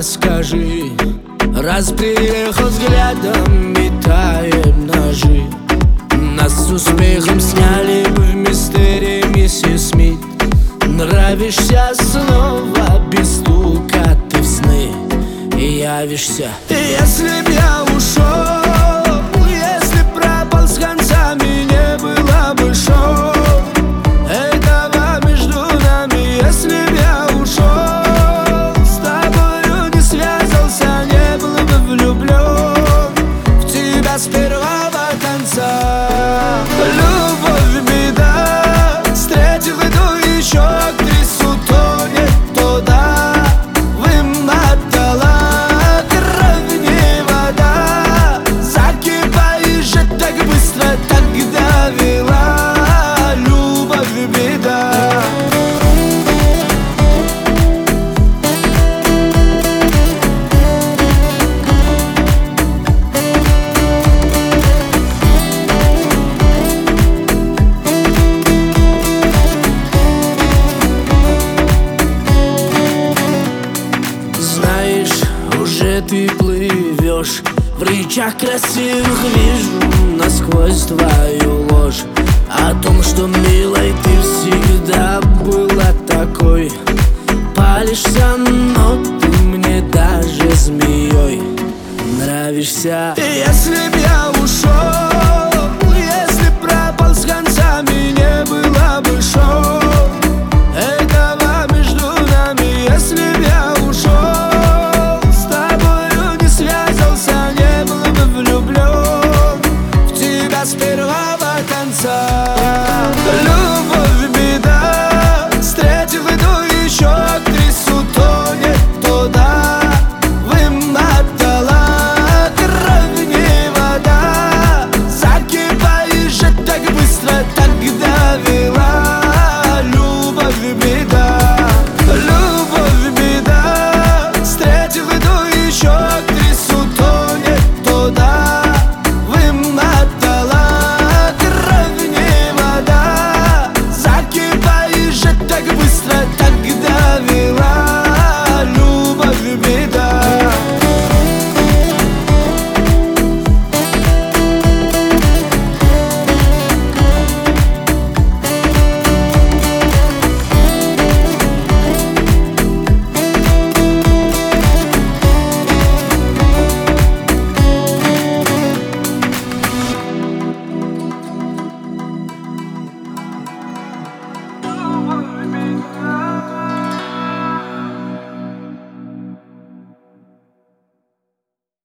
скажи, раз приехал взглядом, метаем ножи. Нас с успехом сняли бы в мистерии миссис Смит. Нравишься снова, без стука ты в сны явишься. Если б я ушел, если б пропал с концами, не было бы шоу этого между нами. Если б я ушел, с тобою не связался, не был бы влюблен в тебя с первого конца. Любовь беда, встретил иду еще актрису, тонет туда, вымотала кровь не вода. Закипаешь же так быстро, так довела. Любовь беда. Уже ты плывешь в речах красивых, вижу насквозь твою ложь о том, что, милой, ты всегда была такой. Палишься, но ты мне даже змеей нравишься.